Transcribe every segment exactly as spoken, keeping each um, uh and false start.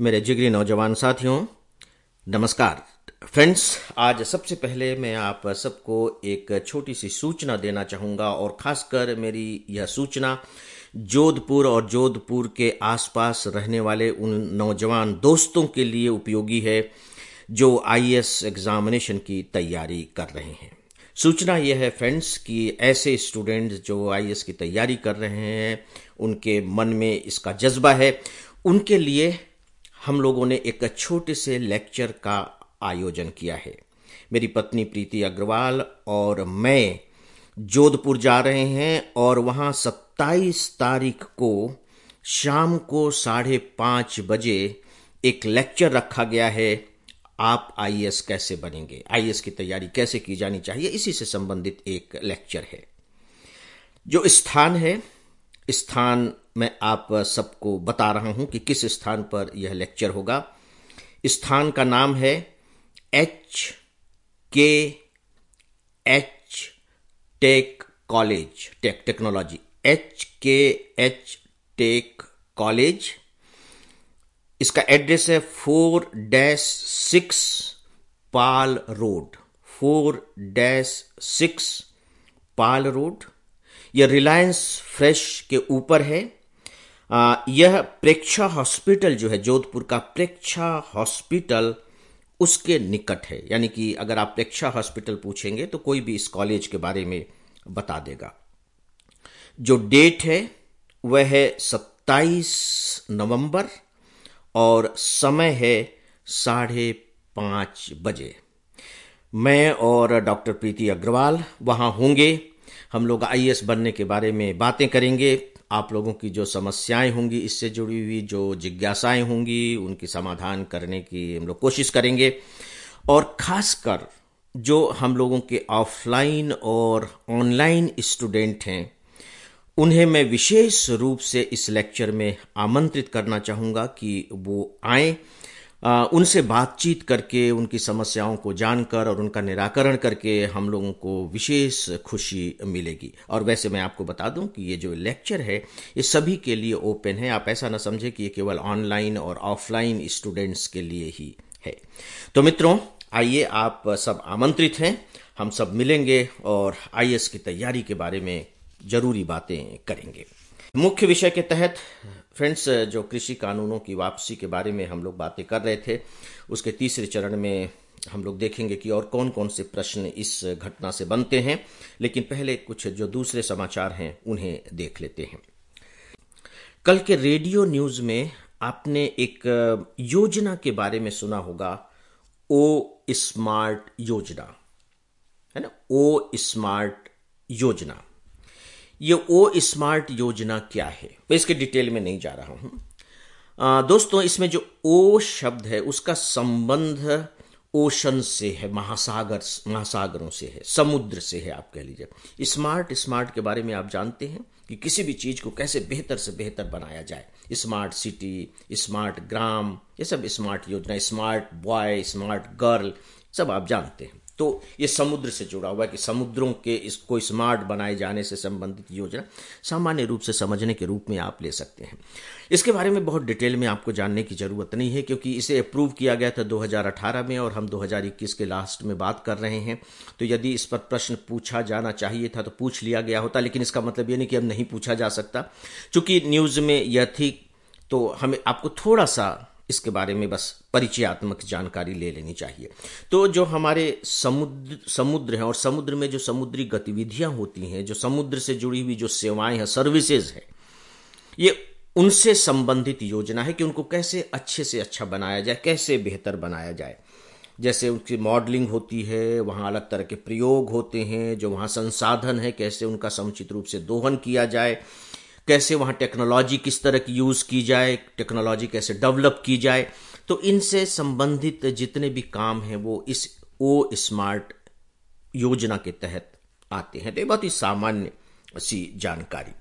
मेरे जिगरी नौजवान साथियों, नमस्कार फ्रेंड्स। आज सबसे पहले मैं आप सबको एक छोटी सी सूचना देना चाहूँगा और ख़ासकर मेरी यह सूचना जोधपुर और जोधपुर के आसपास रहने वाले उन नौजवान दोस्तों के लिए उपयोगी है जो आई ए एस एग्जामिनेशन की तैयारी कर रहे हैं। सूचना यह है फ्रेंड्स कि ऐसे स्टूडेंट्स जो आई ए एस की तैयारी कर रहे हैं, उनके मन में इसका जज्बा है, उनके लिए हम लोगों ने एक छोटे से लेक्चर का आयोजन किया है। मेरी पत्नी प्रीति अग्रवाल और मैं जोधपुर जा रहे हैं और वहाँ सत्ताईस तारीख को शाम को साढ़े पाँच बजे एक लेक्चर रखा गया है। आप आई ए एस कैसे बनेंगे, आई ए एस की तैयारी कैसे की जानी चाहिए, इसी से संबंधित एक लेक्चर है। जो स्थान है, स्थान मैं आप सबको बता रहा हूं कि किस स्थान पर यह लेक्चर होगा। स्थान का नाम है H K H tech college, tech technology, H K H tech college. इसका एड्रेस है four dash six Pal road, four dash six Pal road. यह रिलायंस फ्रेश के ऊपर है। आ, यह प्रेक्षा हॉस्पिटल जो है, जोधपुर का प्रेक्षा हॉस्पिटल, उसके निकट है। यानी कि अगर आप प्रेक्षा हॉस्पिटल पूछेंगे तो कोई भी इस कॉलेज के बारे में बता देगा। जो डेट है वह है सत्ताईस नवंबर और समय है साढ़े पाँच बजे। मैं और डॉक्टर प्रीति अग्रवाल वहाँ होंगे। हम लोग आई ए एस बनने के बारे में बातें करेंगे। आप लोगों की जो समस्याएं होंगी, इससे जुड़ी हुई जो जिज्ञासाएं होंगी, उनकी समाधान करने की हम लोग कोशिश करेंगे। और खासकर जो हम लोगों के ऑफलाइन और ऑनलाइन स्टूडेंट हैं, उन्हें मैं विशेष रूप से इस लेक्चर में आमंत्रित करना चाहूँगा कि वो आएँ। आ, उनसे बातचीत करके, उनकी समस्याओं को जानकर और उनका निराकरण करके हम लोगों को विशेष खुशी मिलेगी। और वैसे मैं आपको बता दूं कि ये जो लेक्चर है ये सभी के लिए ओपन है। आप ऐसा ना समझे कि ये केवल ऑनलाइन और ऑफलाइन स्टूडेंट्स के लिए ही है। तो मित्रों, आइए, आप सब आमंत्रित हैं। हम सब मिलेंगे और आई ए एस की तैयारी के बारे में जरूरी बातें करेंगे। मुख्य विषय के तहत फ्रेंड्स, जो कृषि कानूनों की वापसी के बारे में हम लोग बातें कर रहे थे, उसके तीसरे चरण में हम लोग देखेंगे कि और कौन कौन से प्रश्न इस घटना से बनते हैं। लेकिन पहले कुछ जो दूसरे समाचार हैं उन्हें देख लेते हैं। कल के रेडियो न्यूज में आपने एक योजना के बारे में सुना होगा, ओ स्मार्ट योजना, है ना। ओ स्मार्ट योजना, ये ओ स्मार्ट योजना क्या है, मैं इसके डिटेल में नहीं जा रहा हूं। आ, दोस्तों, इसमें जो ओ शब्द है उसका संबंध ओशन से है, महासागर महासागरों से है, समुद्र से है, आप कह लीजिए। स्मार्ट स्मार्ट के बारे में आप जानते हैं कि किसी भी चीज को कैसे बेहतर से बेहतर बनाया जाए। स्मार्ट सिटी, स्मार्ट ग्राम, ये सब स्मार्ट योजना, स्मार्ट बॉय, स्मार्ट गर्ल, सब आप जानते हैं। तो ये समुद्र से जुड़ा हुआ है कि समुद्रों के इसको स्मार्ट बनाए जाने से संबंधित योजना सामान्य रूप से समझने के रूप में आप ले सकते हैं। इसके बारे में बहुत डिटेल में आपको जानने की जरूरत नहीं है, क्योंकि इसे अप्रूव किया गया था दो हज़ार अठारह में और हम दो हज़ार इक्कीस के लास्ट में बात कर रहे हैं। तो यदि इस पर प्रश्न पूछा जाना चाहिए था तो पूछ लिया गया होता, लेकिन इसका मतलब ये नहीं कि अब नहीं पूछा जा सकता। चूंकि न्यूज में यह थी तो हमें आपको थोड़ा सा इसके बारे में बस परिचयात्मक जानकारी ले लेनी चाहिए। तो जो हमारे समुद्र समुद्र हैं और समुद्र में जो समुद्री गतिविधियां होती हैं, जो समुद्र से जुड़ी हुई जो सेवाएं हैं, सर्विसेज है, ये उनसे संबंधित योजना है कि उनको कैसे अच्छे से अच्छा बनाया जाए, कैसे बेहतर बनाया जाए। जैसे उनकी मॉडलिंग होती है, वहाँ अलग तरह के प्रयोग होते हैं, जो वहाँ संसाधन है कैसे उनका समुचित रूप से दोहन किया जाए, कैसे वहाँ टेक्नोलॉजी किस तरह की यूज़ की जाए, टेक्नोलॉजी कैसे डेवलप की जाए। तो इनसे संबंधित जितने भी काम हैं वो इस ओ स्मार्ट योजना के तहत आते हैं। तो ये बहुत ही सामान्य सी जानकारी।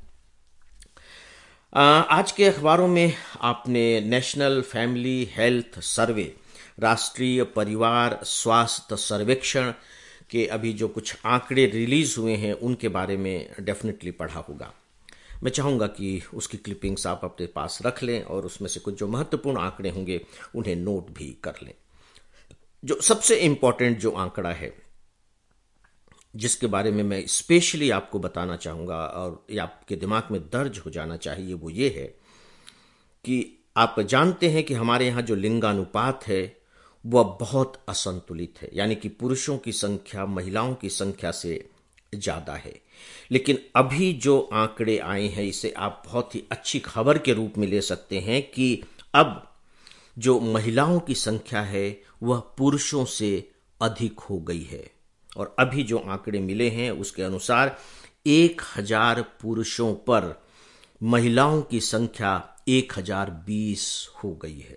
आज के अखबारों में आपने नेशनल फैमिली हेल्थ सर्वे, राष्ट्रीय परिवार स्वास्थ्य सर्वेक्षण के अभी जो कुछ आंकड़े रिलीज हुए हैं उनके बारे में डेफिनेटली पढ़ा होगा। मैं चाहूँगा कि उसकी क्लिपिंग्स आप अपने पास रख लें और उसमें से कुछ जो महत्वपूर्ण आंकड़े होंगे उन्हें नोट भी कर लें। जो सबसे इंपॉर्टेंट जो आंकड़ा है जिसके बारे में मैं स्पेशली आपको बताना चाहूँगा और ये आपके दिमाग में दर्ज हो जाना चाहिए, वो ये है कि आप जानते हैं कि हमारे यहाँ जो लिंगानुपात है वह बहुत असंतुलित है, यानी कि पुरुषों की संख्या महिलाओं की संख्या से ज़्यादा है। लेकिन अभी जो आंकड़े आए हैं इसे आप बहुत ही अच्छी खबर के रूप में ले सकते हैं कि अब जो महिलाओं की संख्या है वह पुरुषों से अधिक हो गई है। और अभी जो आंकड़े मिले हैं उसके अनुसार एक हजार पुरुषों पर महिलाओं की संख्या एक हजार बीस हो गई है।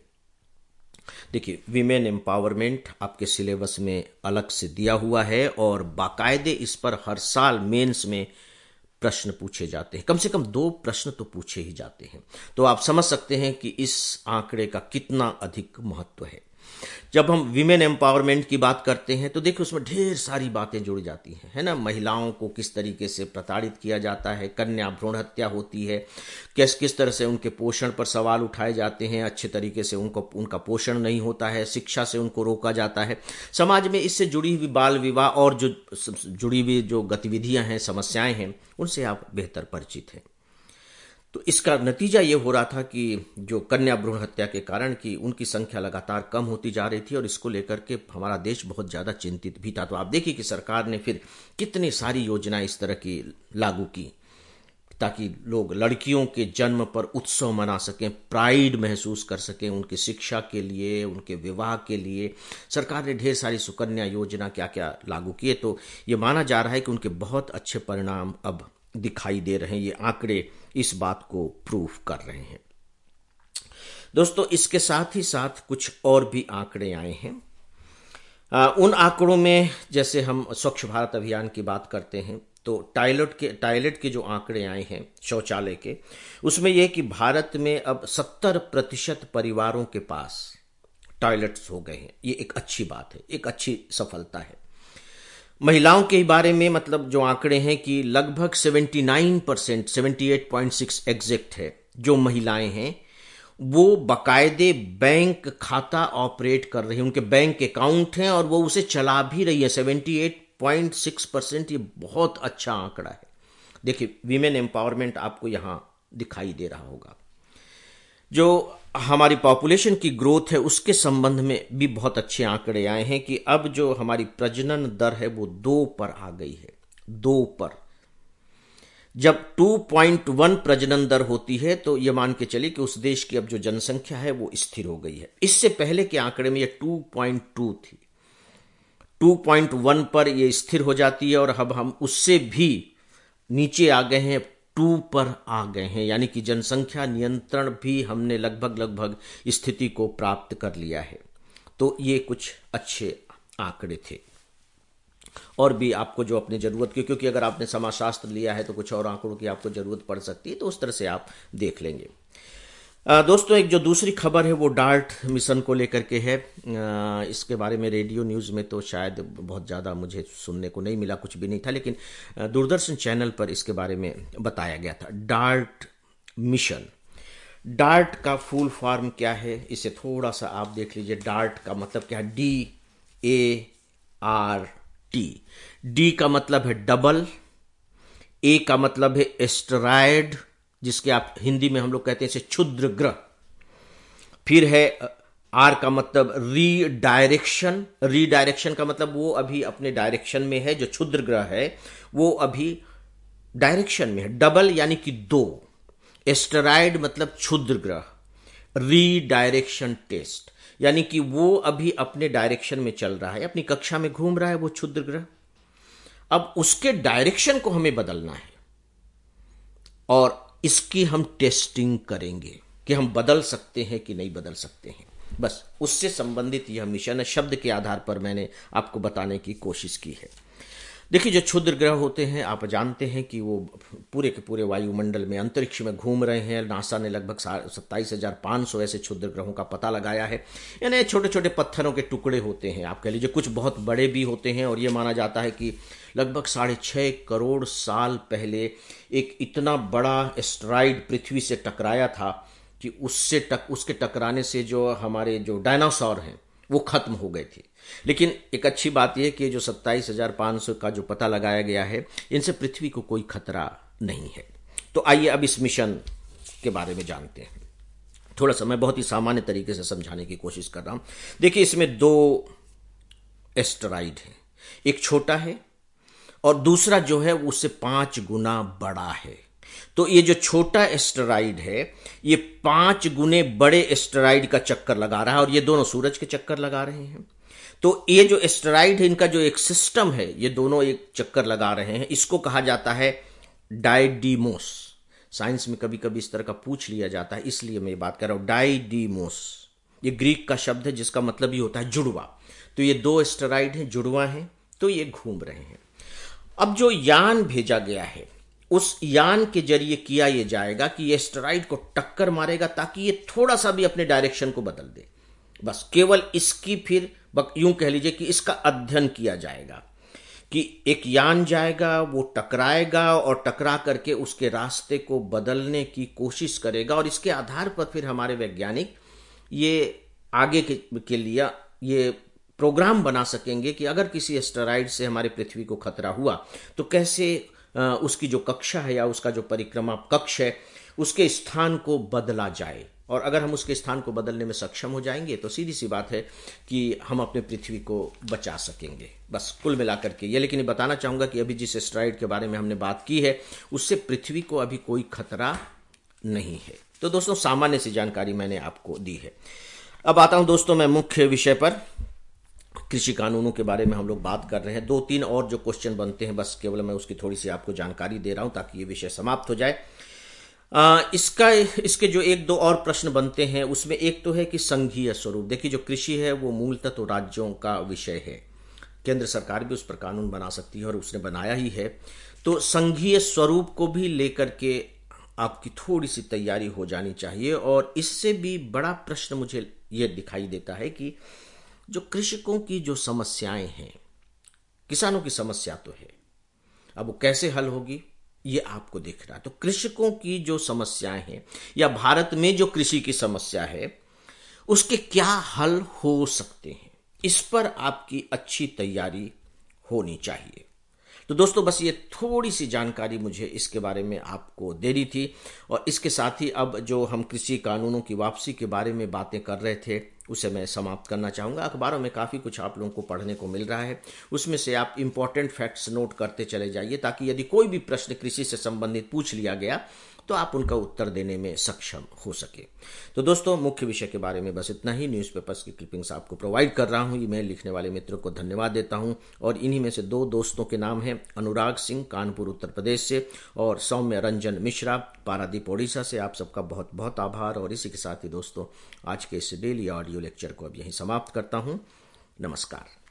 देखिए, विमेन एम्पावरमेंट आपके सिलेबस में अलग से दिया हुआ है और बाकायदे इस पर हर साल मेंस में प्रश्न पूछे जाते हैं, कम से कम दो प्रश्न तो पूछे ही जाते हैं। तो आप समझ सकते हैं कि इस आंकड़े का कितना अधिक महत्व है। जब हम विमेन एम्पावरमेंट की बात करते हैं तो देखिए उसमें ढेर सारी बातें जुड़ जाती हैं, है ना। महिलाओं को किस तरीके से प्रताड़ित किया जाता है, कन्या भ्रूण हत्या होती है, किस किस तरह से उनके पोषण पर सवाल उठाए जाते हैं, अच्छे तरीके से उनको उनका पोषण नहीं होता है, शिक्षा से उनको रोका जाता है। समाज में इससे जुड़ी हुई बाल विवाह और जो जुड़ी हुई जो गतिविधियां हैं, समस्याएं हैं, उनसे आप बेहतर परिचित हैं। तो इसका नतीजा ये हो रहा था कि जो कन्या भ्रूण हत्या के कारण कि उनकी संख्या लगातार कम होती जा रही थी और इसको लेकर के हमारा देश बहुत ज़्यादा चिंतित भी था। तो आप देखिए कि सरकार ने फिर कितनी सारी योजनाएं इस तरह की लागू की ताकि लोग लड़कियों के जन्म पर उत्सव मना सकें, प्राइड महसूस कर सकें, उनकी शिक्षा के लिए, उनके विवाह के लिए सरकार ने ढेर सारी सुकन्या योजना क्या क्या लागू किए। तो ये माना जा रहा है कि उनके बहुत अच्छे परिणाम अब दिखाई दे रहे हैं। ये आंकड़े इस बात को प्रूफ कर रहे हैं। दोस्तों, इसके साथ ही साथ कुछ और भी आंकड़े आए हैं। आ, उन आंकड़ों में जैसे हम स्वच्छ भारत अभियान की बात करते हैं तो टॉयलेट के टॉयलेट के जो आंकड़े आए हैं शौचालय के, उसमें यह कि भारत में अब सत्तर प्रतिशत परिवारों के पास टॉयलेट्स हो गए हैं। ये एक अच्छी बात है, एक अच्छी सफलता है। महिलाओं के बारे में मतलब जो आंकड़े हैं कि लगभग उन्यासी परसेंट अठहत्तर पॉइंट छह एग्जैक्ट है जो महिलाएं हैं वो बाकायदे बैंक खाता ऑपरेट कर रही है, उनके बैंक अकाउंट हैं और वो उसे चला भी रही है। अठहत्तर पॉइंट छह परसेंट ये बहुत अच्छा आंकड़ा है। देखिए, वीमेन एम्पावरमेंट आपको यहां दिखाई दे रहा होगा। जो हमारी पॉपुलेशन की ग्रोथ है उसके संबंध में भी बहुत अच्छे आंकड़े आए हैं कि अब जो हमारी प्रजनन दर है वो दो पर आ गई है, दो पर। जब दो पॉइंट एक प्रजनन दर होती है तो ये मान के चलिए कि उस देश की अब जो जनसंख्या है वो स्थिर हो गई है। इससे पहले के आंकड़े में ये दो पॉइंट दो थी, दो पॉइंट एक पर ये स्थिर हो जाती है और अब हम उससे भी नीचे आ गए हैं, टू पर आ गए हैं, यानी कि जनसंख्या नियंत्रण भी हमने लगभग लगभग स्थिति को प्राप्त कर लिया है। तो ये कुछ अच्छे आंकड़े थे। और भी आपको जो अपनी जरूरत की, क्योंकि अगर आपने समाजशास्त्र लिया है तो कुछ और आंकड़ों की आपको जरूरत पड़ सकती है, तो उस तरह से आप देख लेंगे। आ, दोस्तों, एक जो दूसरी खबर है वो डार्ट मिशन को लेकर के है। आ, इसके बारे में रेडियो न्यूज़ में तो शायद बहुत ज़्यादा मुझे सुनने को नहीं मिला, कुछ भी नहीं था, लेकिन दूरदर्शन चैनल पर इसके बारे में बताया गया था। डार्ट मिशन, डार्ट का फुल फॉर्म क्या है इसे थोड़ा सा आप देख लीजिए। डार्ट का मतलब क्या है? D A R T. D का मतलब है डबल, ए का मतलब है एस्टेरॉयड, जिसके आप हिंदी में हम लोग कहते हैं इसे क्षुद्र ग्रह। फिर है आर का मतलब रीडायरेक्शन। रीडायरेक्शन का मतलब वो अभी अपने डायरेक्शन में है, जो क्षुद्र ग्रह है वो अभी डायरेक्शन में है। डबल यानी कि दो, एस्टेरॉयड मतलब क्षुद्र ग्रह, रीडायरेक्शन टेस्ट यानी कि वो अभी अपने डायरेक्शन में चल रहा है, अपनी कक्षा में घूम रहा है वो क्षुद्र ग्रह। अब उसके डायरेक्शन को हमें बदलना है और इसकी हम टेस्टिंग करेंगे कि हम बदल सकते हैं कि नहीं बदल सकते हैं। बस उससे संबंधित यह मिशन है। शब्द के आधार पर मैंने आपको बताने की कोशिश की है। देखिए, जो क्षुद्र ग्रह होते हैं आप जानते हैं कि वो पूरे के पूरे वायुमंडल में अंतरिक्ष में घूम रहे हैं। नासा ने लगभग सत्ताईस हजार पाँच सौ ऐसे क्षुद्र ग्रहों का पता लगाया है। यानी छोटे छोटे पत्थरों के टुकड़े होते हैं, आप कह लीजिए कुछ बहुत बड़े भी होते हैं। और ये माना जाता है कि लगभग साढ़े छः करोड़ साल पहले एक इतना बड़ा एस्टेरॉयड पृथ्वी से टकराया था कि उससे टक उसके टकराने से जो हमारे जो डायनासोर हैं वो खत्म हो गए थे। लेकिन एक अच्छी बात यह कि जो सत्ताईस हजार पाँच सौ का जो पता लगाया गया है, इनसे पृथ्वी को कोई खतरा नहीं है। तो आइए अब इस मिशन के बारे में जानते हैं। थोड़ा सा मैं बहुत ही सामान्य तरीके से समझाने की कोशिश कर रहा हूं। देखिए, इसमें दो एस्टेरॉयड हैं, एक छोटा है और दूसरा जो है वो उससे पांच गुना बड़ा है। तो ये जो छोटा एस्टेरॉयड है ये पांच गुने बड़े एस्टेरॉयड का चक्कर लगा रहा है और ये दोनों सूरज के चक्कर लगा रहे हैं। तो ये जो एस्टेरॉयड है इनका जो एक सिस्टम है, ये दोनों एक चक्कर लगा रहे हैं। इसको कहा जाता है डाइडीमोस। साइंस में कभी कभी इस तरह का पूछ लिया जाता है, इसलिए मैं ये बात कर रहा हूं। डाइडीमोस ये ग्रीक का शब्द है जिसका मतलब ही होता है जुड़वा। तो ये दो एस्टेरॉयड हैं, जुड़वा हैं, तो ये घूम रहे हैं। अब जो यान भेजा गया है उस यान के जरिए किया यह जाएगा कि ये एस्टेरॉयड को टक्कर मारेगा ताकि ये थोड़ा सा भी अपने डायरेक्शन को बदल दे। बस केवल इसकी फिर यूं कह लीजिए कि इसका अध्ययन किया जाएगा कि एक यान जाएगा, वो टकराएगा और टकरा करके उसके रास्ते को बदलने की कोशिश करेगा और इसके आधार पर फिर हमारे वैज्ञानिक ये आगे के, के लिए ये प्रोग्राम बना सकेंगे कि अगर किसी एस्टेरॉयड से हमारे पृथ्वी को खतरा हुआ तो कैसे उसकी जो कक्षा है या उसका जो परिक्रमा कक्ष है उसके स्थान को बदला जाए। और अगर हम उसके स्थान को बदलने में सक्षम हो जाएंगे तो सीधी सी बात है कि हम अपने पृथ्वी को बचा सकेंगे। बस कुल मिलाकर के ये, लेकिन ये बताना चाहूँगा कि अभी जिस एस्टेरॉयड के बारे में हमने बात की है उससे पृथ्वी को अभी कोई खतरा नहीं है। तो दोस्तों, सामान्य सी जानकारी मैंने आपको दी है। अब आता हूँ दोस्तों मैं मुख्य विषय पर। कृषि कानूनों के बारे में हम लोग बात कर रहे हैं। दो तीन और जो क्वेश्चन बनते हैं, बस केवल मैं उसकी थोड़ी सी आपको जानकारी दे रहा हूं ताकि ये विषय समाप्त हो जाए। आ, इसका इसके जो एक दो और प्रश्न बनते हैं उसमें एक तो है कि संघीय स्वरूप। देखिए, जो कृषि है वो मूलतः तो राज्यों का विषय है, केंद्र सरकार भी उस पर कानून बना सकती है और उसने बनाया ही है। तो संघीय स्वरूप को भी लेकर के आपकी थोड़ी सी तैयारी हो जानी चाहिए। और इससे भी बड़ा प्रश्न मुझे ये दिखाई देता है कि जो कृषकों की जो समस्याएं हैं, किसानों की समस्या तो है, अब वो कैसे हल होगी ये आपको दिख रहा है। तो कृषकों की जो समस्याएं हैं या भारत में जो कृषि की समस्या है उसके क्या हल हो सकते हैं, इस पर आपकी अच्छी तैयारी होनी चाहिए। तो दोस्तों, बस ये थोड़ी सी जानकारी मुझे इसके बारे में आपको देनी थी। और इसके साथ ही अब जो हम कृषि कानूनों की वापसी के बारे में बातें कर रहे थे उसे मैं समाप्त करना चाहूँगा। अखबारों में काफ़ी कुछ आप लोगों को पढ़ने को मिल रहा है, उसमें से आप इंपॉर्टेंट फैक्ट्स नोट करते चले जाइए ताकि यदि कोई भी प्रश्न कृषि से संबंधित पूछ लिया गया तो आप उनका उत्तर देने में सक्षम हो सके। तो दोस्तों, मुख्य विषय के बारे में बस इतना ही। न्यूज़पेपर्स की क्लिपिंग्स आपको प्रोवाइड कर रहा हूँ। ईमेल लिखने वाले मित्रों को धन्यवाद देता हूँ। और इन्हीं में से दो दोस्तों के नाम हैं, अनुराग सिंह कानपुर उत्तर प्रदेश से और सौम्य रंजन मिश्रा पारादीप ओडिशा से। आप सबका बहुत बहुत आभार। और इसी के साथ ही दोस्तों, आज के इस डेली ऑडियो लेक्चर को अब यहीं समाप्त करता हूँ। नमस्कार।